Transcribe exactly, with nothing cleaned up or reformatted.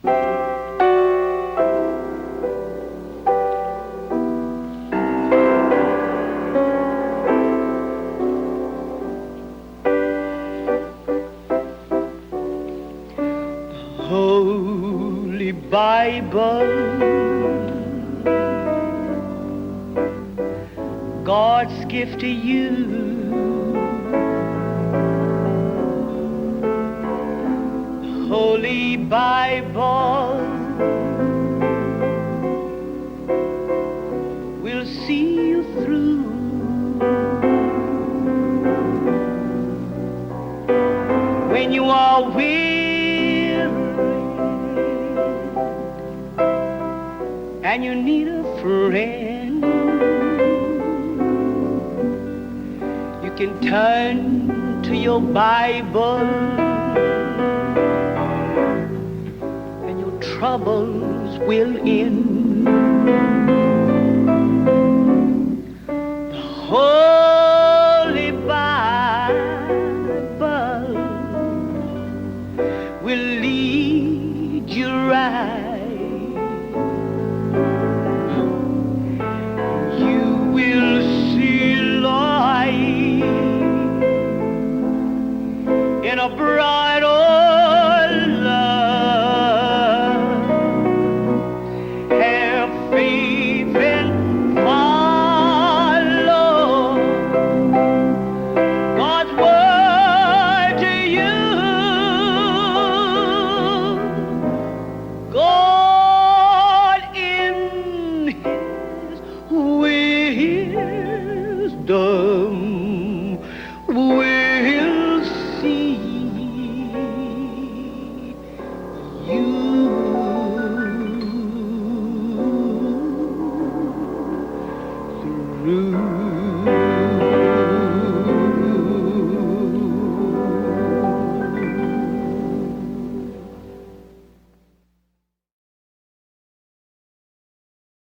Holy Bible, God's gift to you. Holy Bible will see you through. When you are weary and you need a friend, you can turn to your Bible and your troubles will end. The Holy Bible will lead you right. In a bright old love, have faith and follow God's word to you. God in His wisdom will see you through.